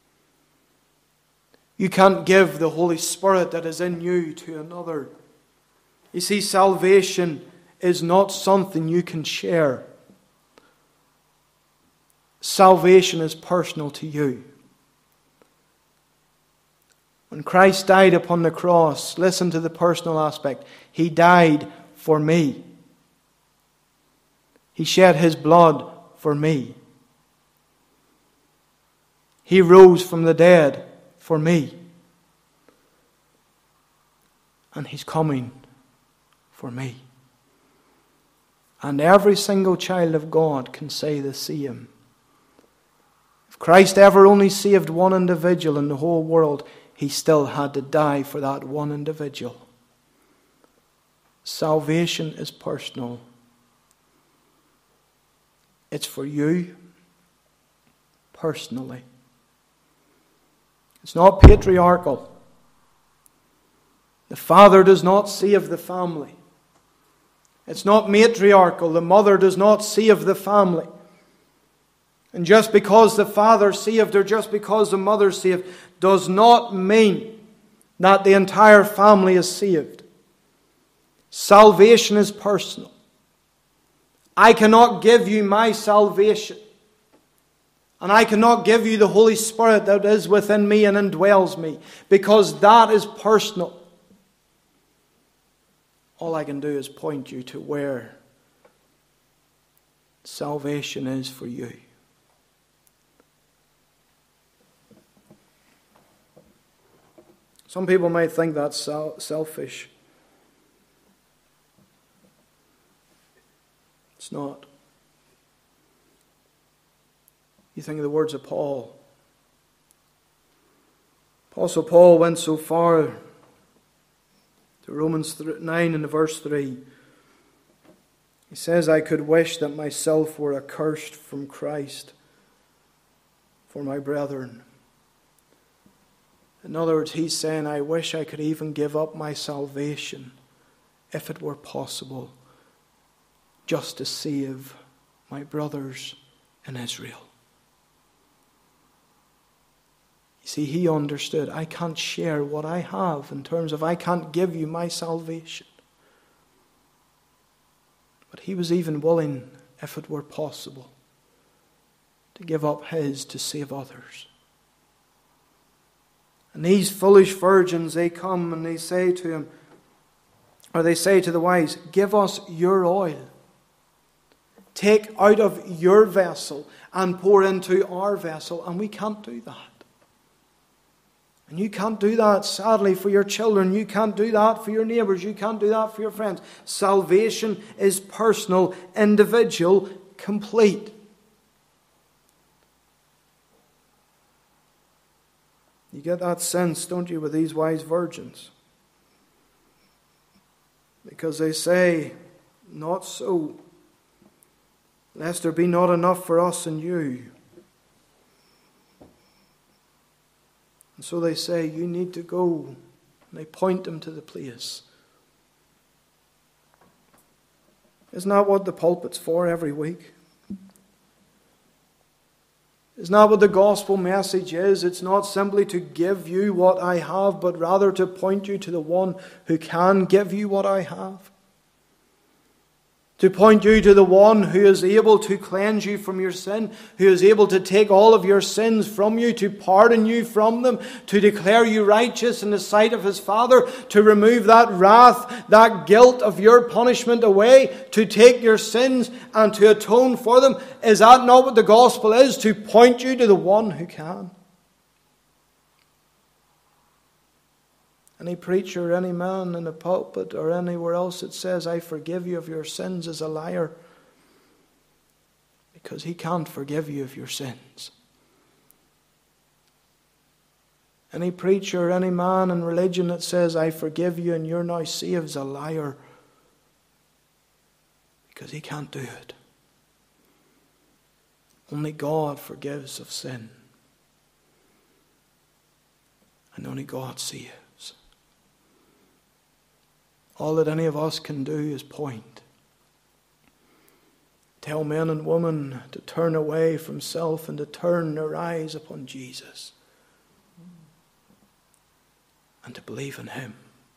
You can't give the Holy Spirit that is in you to another. You see, salvation is not something you can share. Salvation is personal to you. When Christ died upon the cross, listen to the personal aspect. He died for me. He shed His blood for me. He rose from the dead for me. And He's coming for me. And every single child of God can say the same. If Christ ever only saved one individual in the whole world, He still had to die for that one individual. Salvation is personal. It's for you personally. It's not patriarchal. The father does not save the family. It's not matriarchal. The mother does not save the family. And just because the father saved or just because the mother saved does not mean that the entire family is saved. Salvation is personal. I cannot give you my salvation. And I cannot give you the Holy Spirit that is within me and indwells me. Because that is personal. All I can do is point you to where salvation is for you. Some people might think that's selfish. It's not. You think of the words of Paul. Apostle Paul went so far to Romans nine and verse three. He says, I could wish that myself were accursed from Christ for my brethren. In other words, he's saying, I wish I could even give up my salvation, if it were possible, just to save my brothers in Israel. You see, he understood, I can't share what I have in terms of I can't give you my salvation. But he was even willing, if it were possible, to give up his to save others. And these foolish virgins, they come and they say to him, or they say to the wise, give us your oil. Take out of your vessel and pour into our vessel. And we can't do that. And you can't do that, sadly, for your children. You can't do that for your neighbours. You can't do that for your friends. Salvation is personal, individual, complete. You get that sense, don't you, with these wise virgins? Because they say, not so, lest there be not enough for us and you. And so they say, you need to go. And they point them to the place. Isn't that what the pulpit's for every week? Isn't that what the gospel message is? It's not simply to give you what I have, but rather to point you to the one who can give you what I have. To point you to the one who is able to cleanse you from your sin, who is able to take all of your sins from you, to pardon you from them, to declare you righteous in the sight of his Father, to remove that wrath, that guilt of your punishment away, to take your sins and to atone for them. Is that not what the gospel is? To point you to the one who can. Any preacher, any man in a pulpit or anywhere else that says, I forgive you of your sins, is a liar. Because he can't forgive you of your sins. Any preacher, any man in religion that says, I forgive you and you're now saved, is a liar. Because he can't do it. Only God forgives of sin. And only God saves. All that any of us can do is point. Tell men and women to turn away from self and to turn their eyes upon Jesus. And to believe in him.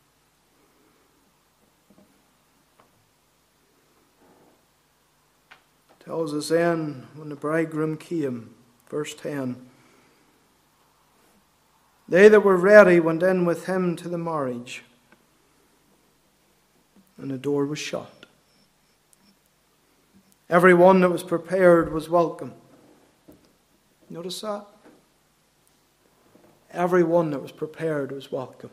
It tells us then, when the bridegroom came, verse ten, they that were ready went in with him to the marriage. And the door was shut. Every one that was prepared was welcome. Notice that? Every one that was prepared was welcome.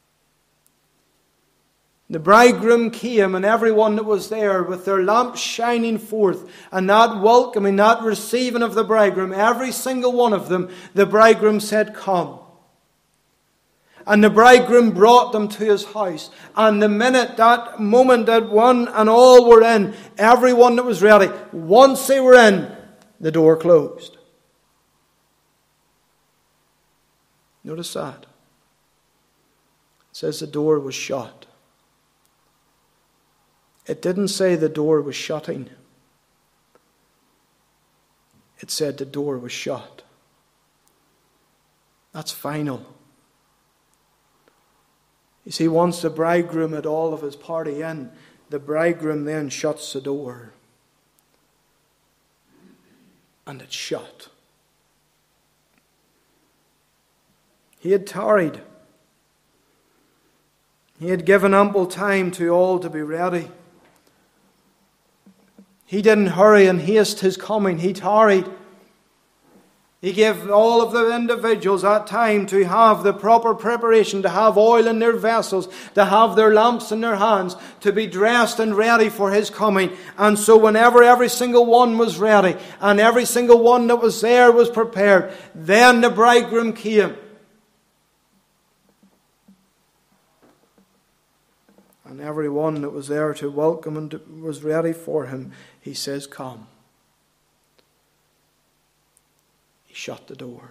The bridegroom came, and everyone that was there with their lamps shining forth, and that welcoming, that receiving of the bridegroom, every single one of them, the bridegroom said, come. And the bridegroom brought them to his house. And the minute, that moment that one and all were in, everyone that was ready, once they were in, the door closed. Notice that. It says the door was shut. It didn't say the door was shutting. It said the door was shut. That's final. You see, once the bridegroom had all of his party in, the bridegroom then shuts the door. And it's shut. He had tarried. He had given ample time to all to be ready. He didn't hurry and haste his coming. He tarried. He gave all of the individuals that time to have the proper preparation, to have oil in their vessels, to have their lamps in their hands, to be dressed and ready for his coming. And so whenever every single one was ready, and every single one that was there was prepared, then the bridegroom came. And every one that was there to welcome and was ready for him, he says, come. He shut the door.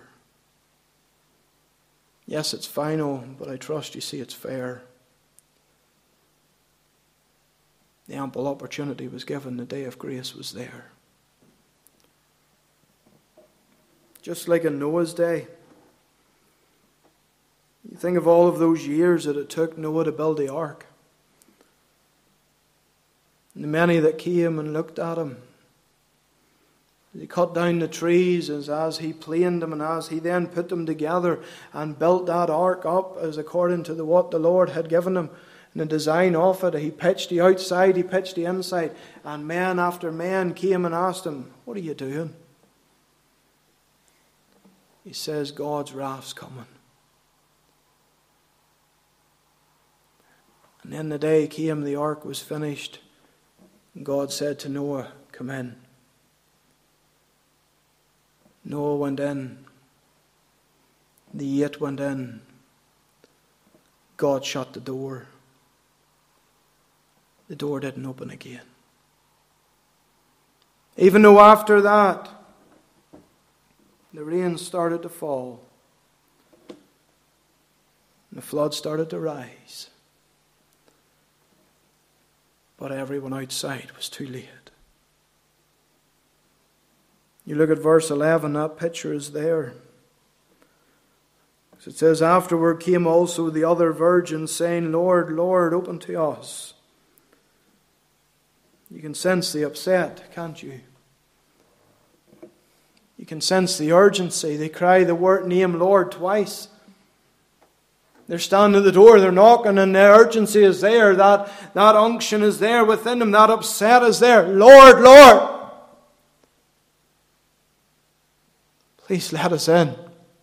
Yes, it's final, but I trust you see it's fair. The ample opportunity was given. The day of grace was there. Just like in Noah's day. You think of all of those years that it took Noah to build the ark. And the many that came and looked at him. He cut down the trees as, as he planed them, and as he then put them together and built that ark up as according to the, what the Lord had given him. And the design of it, he pitched the outside, he pitched the inside. And men after men came and asked him, what are you doing? He says, God's wrath's coming. And then the day came, the ark was finished. And God said to Noah, come in. Noah went in. The eight went in. God shut the door. The door didn't open again. Even though after that, the rain started to fall. And the flood started to rise. But everyone outside was too late. You look at verse eleven, that picture is there. It says, afterward came also the other virgins, saying, Lord, Lord, open to us. You can sense the upset, can't you? You can sense the urgency. They cry the word name Lord twice. They're standing at the door, they're knocking, and the urgency is there. That, that unction is there within them. That upset is there. Lord, Lord, please let us in.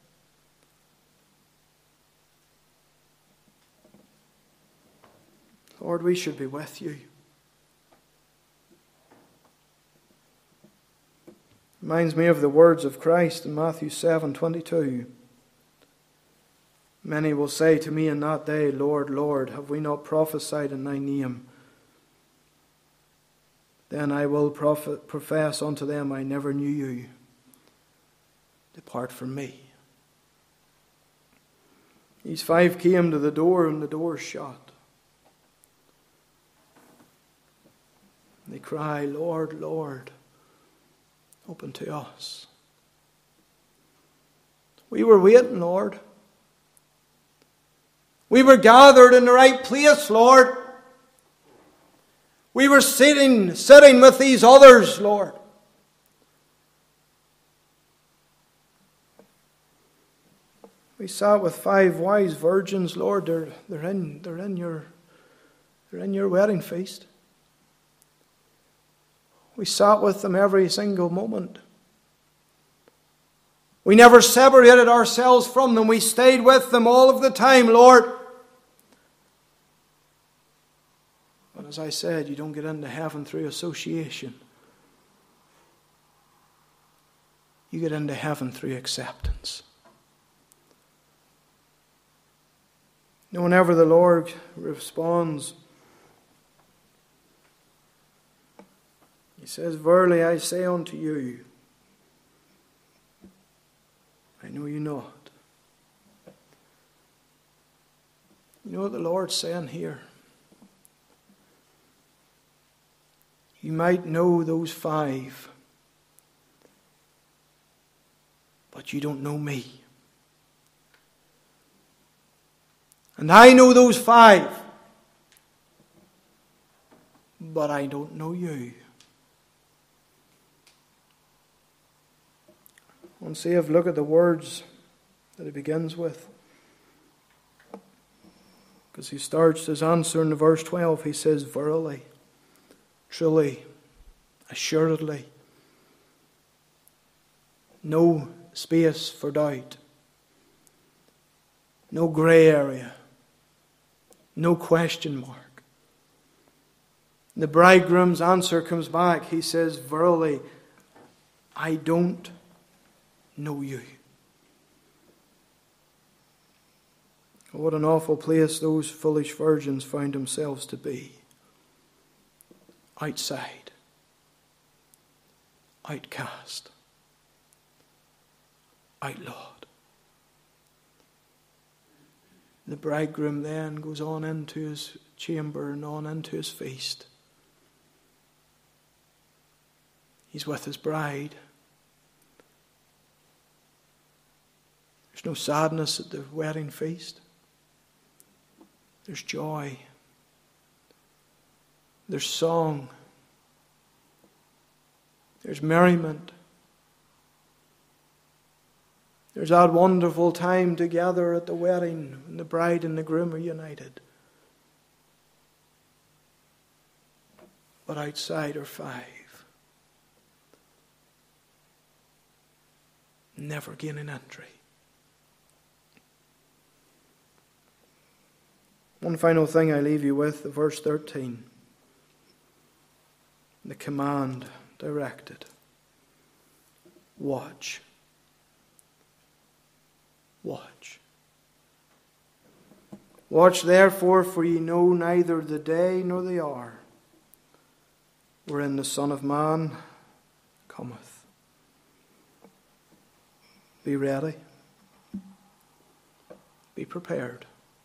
Lord, we should be with you. Reminds me of the words of Christ in Matthew seven twenty-two. Many will say to me in that day, Lord, Lord, have we not prophesied in thy name? Then I will prophet, profess unto them, I never knew you. Depart from me. These five came to the door and the door shut. They cry, Lord, Lord, open to us. We were waiting, Lord. We were gathered in the right place, Lord. We were sitting, sitting with these others, Lord. We sat with five wise virgins, Lord. They're, they're, in, they're, in your, they're in your wedding feast. We sat with them every single moment. We never separated ourselves from them. We stayed with them all of the time, Lord. But as I said, you don't get into heaven through association. You get into heaven through acceptance. And whenever the Lord responds, He says, verily I say unto you, I know you not. You know what the Lord's saying here? You might know those five, but you don't know me. And I know those five, but I don't know you. Once you have look at the words that he begins with. Because he starts his answer in verse twelve. He says, verily, truly, assuredly. No space for doubt. No grey area. No question mark. The bridegroom's answer comes back. He says, verily, I don't know you. What an awful place those foolish virgins found themselves to be. Outside. Outcast. Outlawed. The bridegroom then goes on into his chamber and on into his feast. He's with his bride. There's no sadness at the wedding feast. There's joy. There's song. There's merriment. There's that wonderful time together at the wedding when the bride and the groom are united. But outside are five, never gaining entry. One final thing I leave you with, verse thirteen. The command directed. Watch. Watch. Watch therefore, for ye know neither the day nor the hour wherein the Son of Man cometh. Be ready. Be prepared.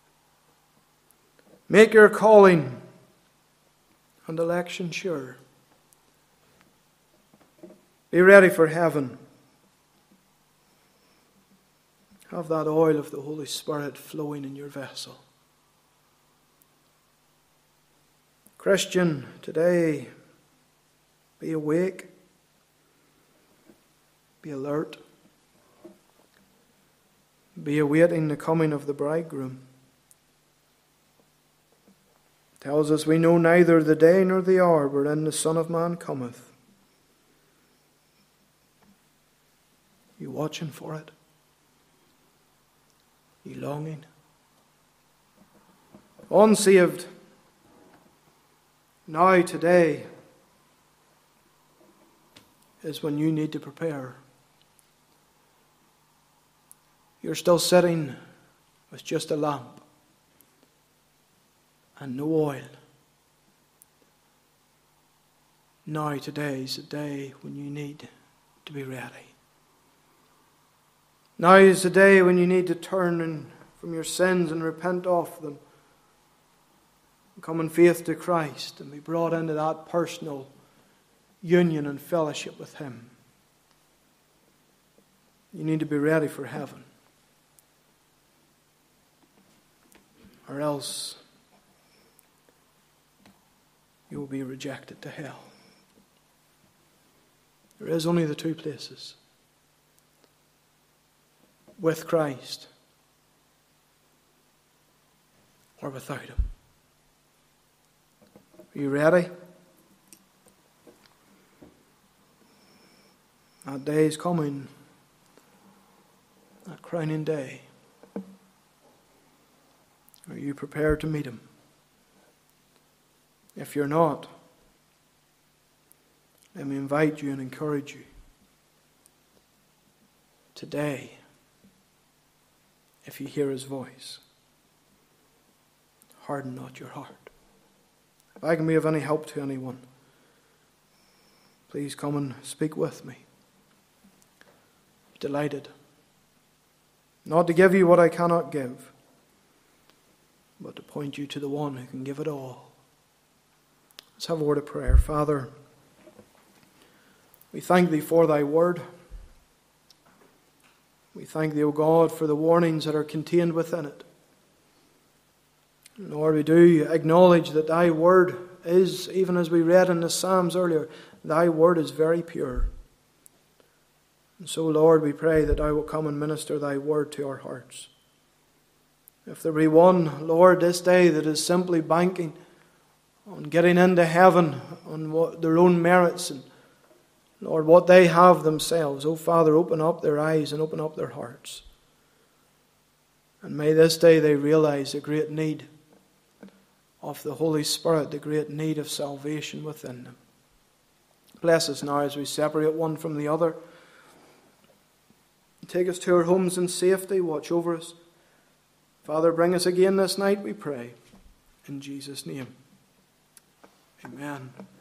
Make your calling and election sure. Be ready for heaven. Have that oil of the Holy Spirit flowing in your vessel. Christian, today, be awake. Be alert. Be awaiting the coming of the bridegroom. It tells us we know neither the day nor the hour wherein the Son of Man cometh. You watching for it? You longing? Unsaved, now today is when you need to prepare. You're still sitting with just a lamp and no oil. Now today is the day when you need to be ready. Now is the day when you need to turn from your sins and repent of them. And come in faith to Christ and be brought into that personal union and fellowship with Him. You need to be ready for heaven. Or else you will be rejected to hell. There is only the two places. With Christ or without Him. Are you ready? That day is coming. That crowning day. Are you prepared to meet Him? If you're not, let me invite you and encourage you. Today, if you hear His voice, harden not your heart. If I can be of any help to anyone, please come and speak with me. Delighted. Not to give you what I cannot give, but to point you to the one who can give it all. Let's have a word of prayer. Father, we thank Thee for Thy word. We thank Thee, O God, for the warnings that are contained within it. Lord, we do acknowledge that Thy word is, even as we read in the Psalms earlier, Thy word is very pure. And so, Lord, we pray that Thou will come and minister Thy word to our hearts. If there be one, Lord, this day that is simply banking on getting into heaven on what, their own merits and, Lord, what they have themselves, oh Father, open up their eyes and open up their hearts. And may this day they realize the great need of the Holy Spirit, the great need of salvation within them. Bless us now as we separate one from the other. Take us to our homes in safety. Watch over us. Father, bring us again this night, we pray. In Jesus' name. Amen.